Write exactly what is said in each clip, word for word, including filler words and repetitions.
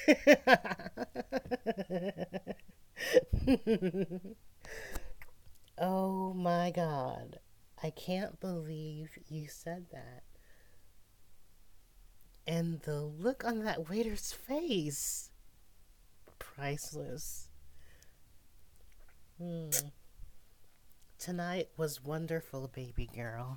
Oh my god. I can't believe you said that. And the look on that waiter's face. Priceless. Hmm. Tonight was wonderful, baby girl.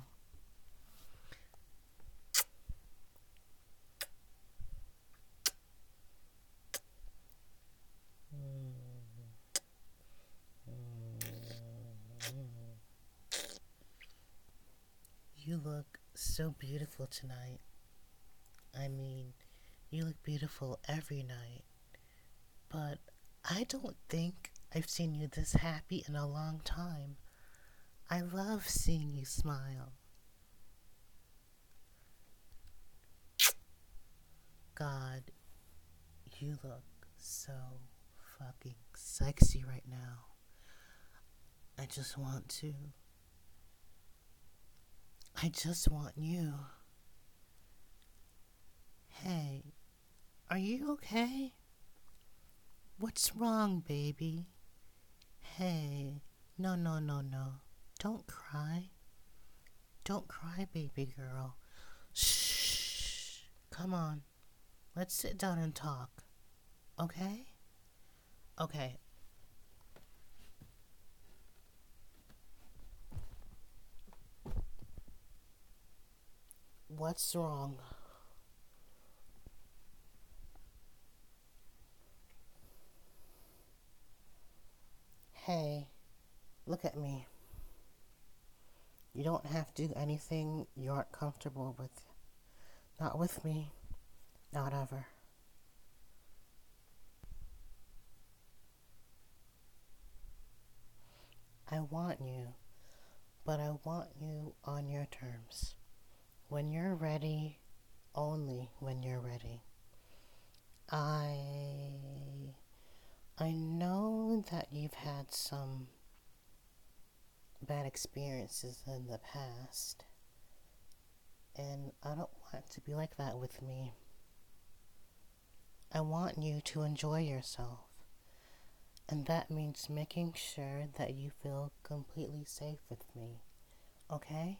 You look so beautiful tonight. I mean, you look beautiful every night. But I don't think I've seen you this happy in a long time. I love seeing you smile. God, you look so fucking sexy right now. I just want to. I just want you. Hey, are you okay? What's wrong, baby? Hey, no, no, no, no. Don't cry. Don't cry, baby girl. Shh. Come on. Let's sit down and talk. Okay? Okay. What's wrong? Hey, look at me. You don't have to do anything you aren't comfortable with. Not with me. Not ever. I want you, but I want you on your terms. When you're ready, only when you're ready. I I know that you've had some bad experiences in the past, and I don't want it to be like that with me. I want you to enjoy yourself, and that means making sure that you feel completely safe with me, okay?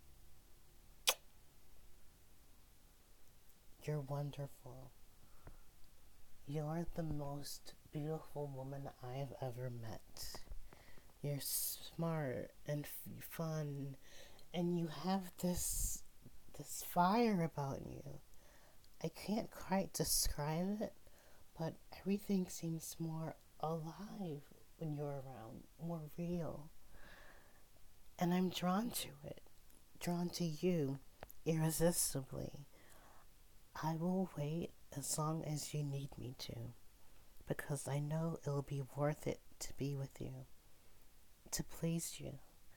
You're wonderful. You're the most beautiful woman I've ever met. You're smart and f- fun, and you have this this fire about you. I can't quite describe it, but everything seems more alive when you're around, more real. And I'm drawn to it, drawn to you irresistibly. I will wait as long as you need me to, because I know it'll be worth it to be with you, to please you.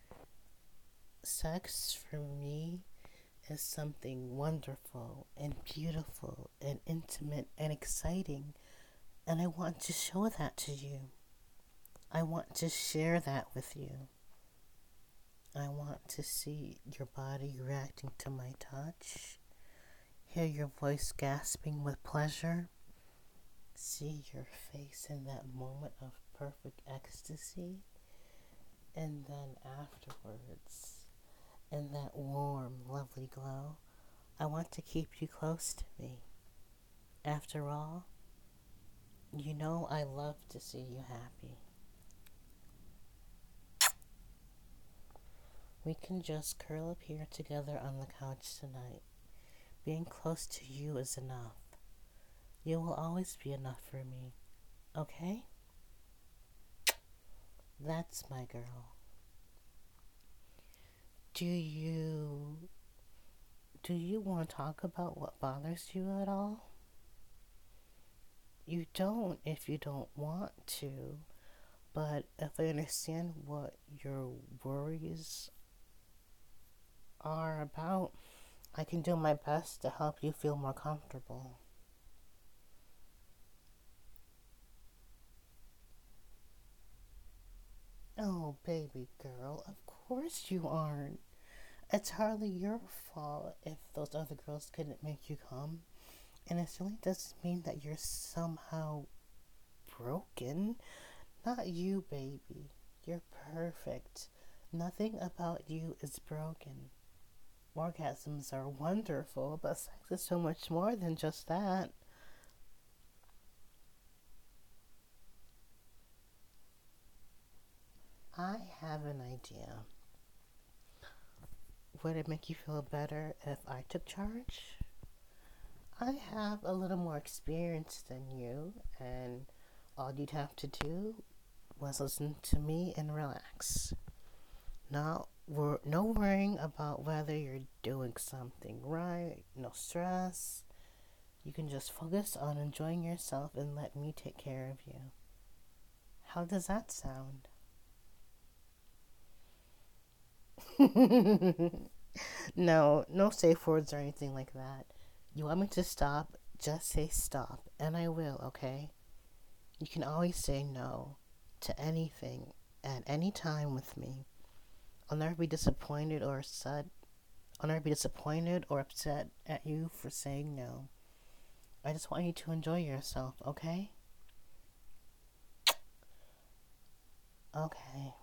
Sex for me is something wonderful and beautiful and intimate and exciting, and I want to show that to you. I want to share that with you. I want to see your body reacting to my touch, hear your voice gasping with pleasure, see your face in that moment of perfect ecstasy, and then afterwards, in that warm, lovely glow, I want to keep you close to me. After all, you know I love to see you happy. We can just curl up here together on the couch tonight. Being close to you is enough. You will always be enough for me, okay? That's my girl. Do you do you want to talk about what bothers you at all? You don't if you don't want to, but if I understand what your worries are about, I can do my best to help you feel more comfortable. Oh, baby girl, of course you aren't. It's hardly your fault if those other girls couldn't make you come. And it certainly doesn't mean that you're somehow broken. Not you, baby. You're perfect. Nothing about you is broken. Orgasms are wonderful, but sex is so much more than just that. I have an idea. Would it make you feel better if I took charge? I have a little more experience than you, and all you'd have to do was listen to me and relax. Not wor- no worrying about whether you're doing something right, no stress. You can just focus on enjoying yourself and let me take care of you. How does that sound? No, no safe words or anything like that. You want me to stop? Just say stop, and I will, okay? You can always say no to anything at any time with me. I'll never be disappointed or upset. I'll never be disappointed or upset at you for saying no. I just want you to enjoy yourself, okay? Okay.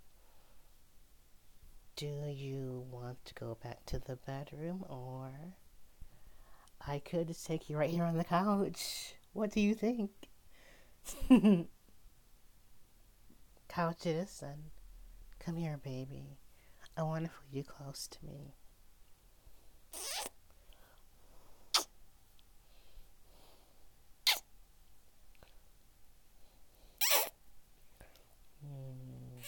Do you want to go back to the bedroom, or I could just take you right here on the couch? What do you think? Couch it is then. Come here, baby. I want to feel you close to me. Mm.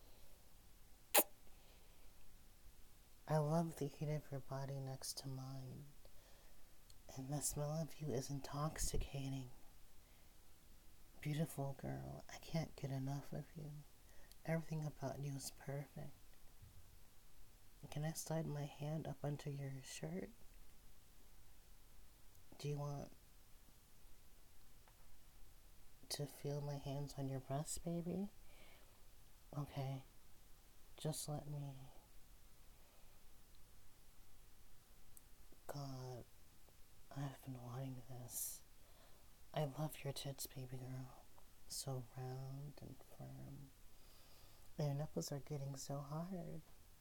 I love the heat of your body next to mine, and the smell of you is intoxicating. Beautiful girl, I can't get enough of you. Everything about you is perfect. Can I slide my hand up under your shirt? Do you want to feel my hands on your breast, baby? Okay, just let me. God, I've been wanting this. I love your tits, baby girl. So round and firm. Your nipples are getting so hard.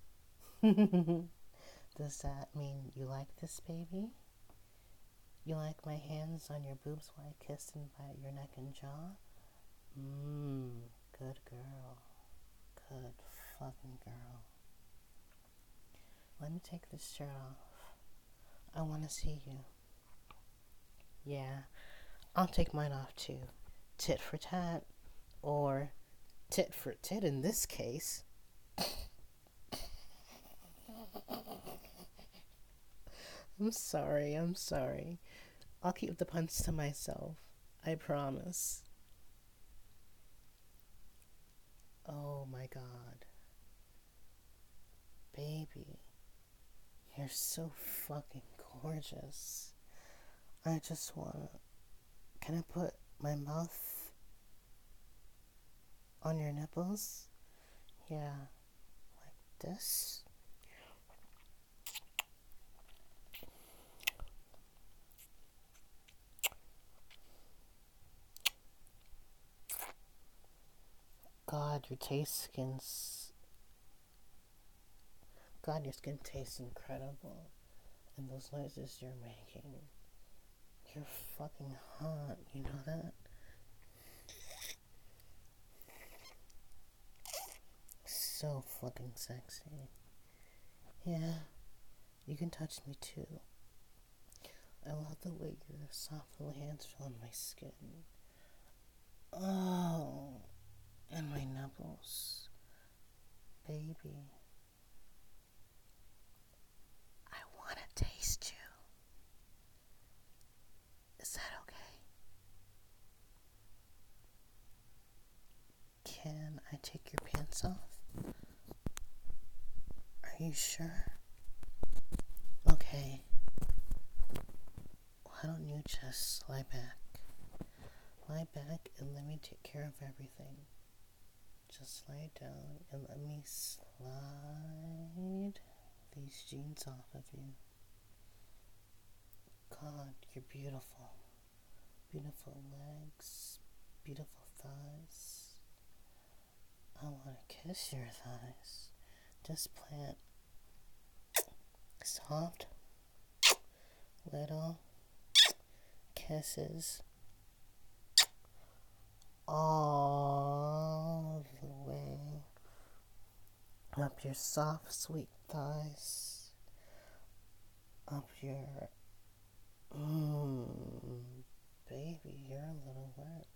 Does that mean you like this, baby? You like my hands on your boobs while I kiss and bite your neck and jaw? Mmm, good girl. Good fucking girl. Let me take this shirt off. I want to see you. Yeah, I'll take mine off too. Tit for tat. Or tit for tit in this case. I'm sorry, I'm sorry. I'll keep the puns to myself. I promise. Oh my god. Baby, you're so fucking gorgeous. I just wanna. Can I put my mouth on your nipples? Yeah, like this. God, your taste skin's. God, your skin tastes incredible. And those noises you're making. You're fucking hot, you know that? So fucking sexy. Yeah, you can touch me too. I love the way your soft little hands feel on my skin. Oh, and my nipples. Baby, I want to taste you. Is that okay? Can I take your pants off? Are you sure? Okay. Why don't you just lie back? Lie back and let me take care of everything. Just lie down and let me slide these jeans off of you. God, you're beautiful. Beautiful legs, beautiful thighs. I want to kiss your thighs. Just plant soft, little kisses all the way up your soft, sweet thighs, up your, mmm, baby, you're a little wet.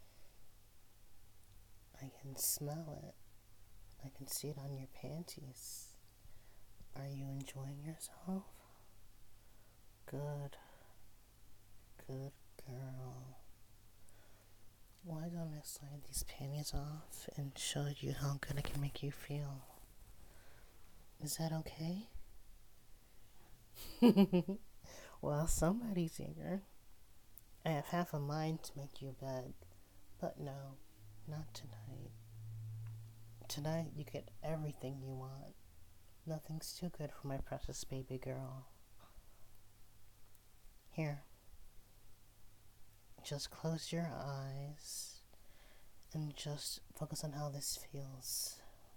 I can smell it. I can see it on your panties. Are you enjoying yourself? Good. Good girl. Why don't I slide these panties off and show you how good I can make you feel? Is that okay? Well, somebody's here. I have half a mind to make you a bed, but no, not tonight. Tonight you get everything you want. Nothing's too good for my precious baby girl. Here. Just close your eyes and just focus on how this feels.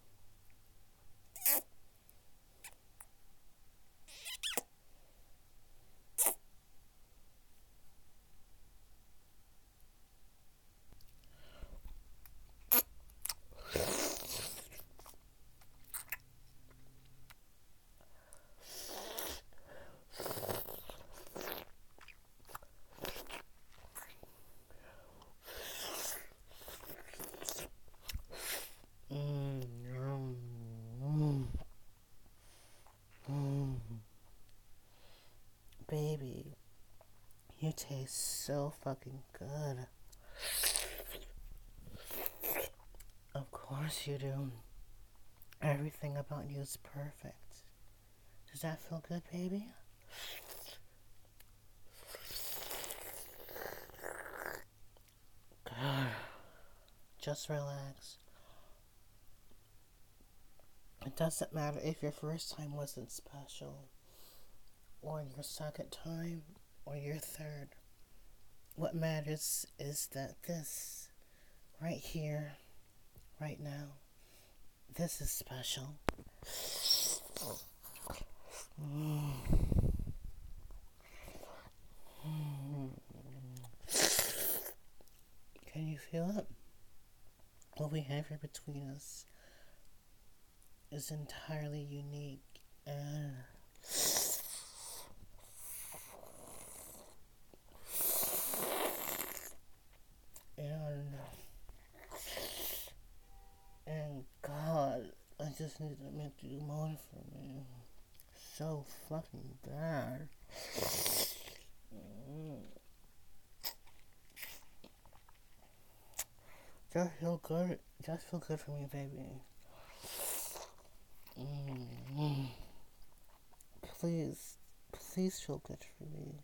Baby, you taste so fucking good. Of course you do. Everything about you is perfect. Does that feel good, baby? Good. Just relax. It doesn't matter if your first time wasn't special, or your second time, or your third. What matters is that this, right here, right now, this is special. Mm. Mm. Can you feel it? What we have here between us is entirely unique and and and God, I just need to make you more for me. So fucking bad. Mm. Just feel good. Just feel good for me, baby. Mm. Please, please feel good for me.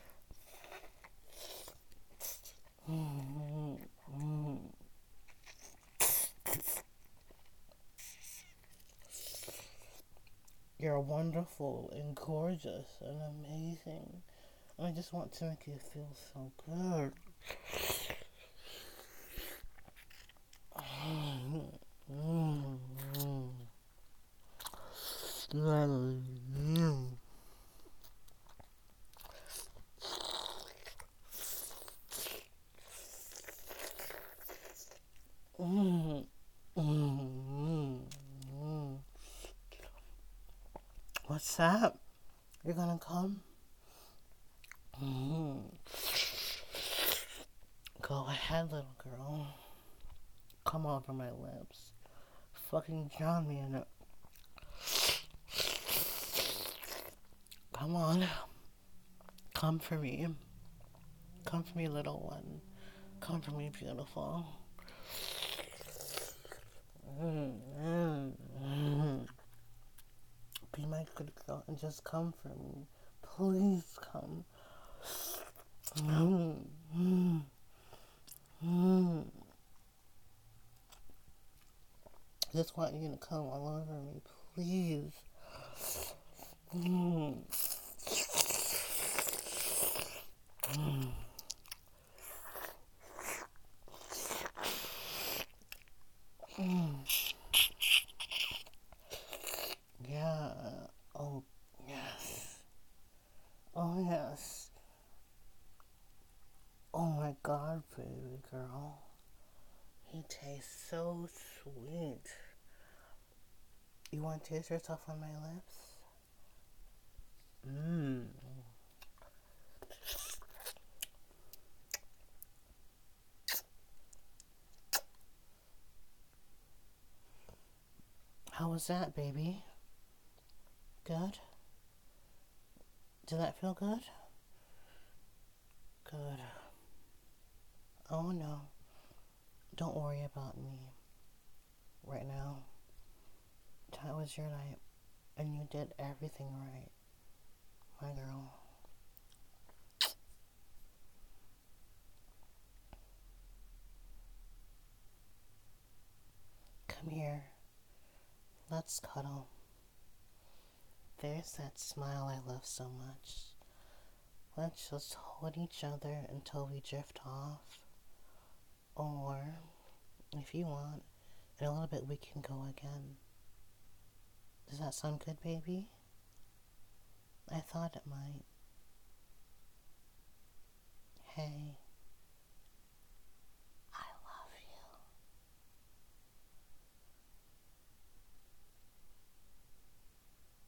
Mm. Mm. You're wonderful and gorgeous and amazing. I just want to make you feel so good. Mm. Mm. Mm. Mm. Mm. Mm. What's that? You're gonna come? Mm. Go ahead, little girl. Come over my lips. Fucking drown me in it. Come on. Come for me. Come for me, little one. Come for me, beautiful. Mm, mm, mm. Be my good girl and just come for me. Please come. Mm, mm, mm. I just want you to come all over me, please. Mm. God, baby girl. He tastes so sweet. You want to taste yourself on my lips? Mmm. How was that, baby? Good? Did that feel good? Good. Oh no. Don't worry about me right now. That was your night, and you did everything right, my girl. Come here. Let's cuddle. There's that smile I love so much. Let's just hold each other until we drift off. Or, if you want, in a little bit we can go again. Does that sound good, baby? I thought it might.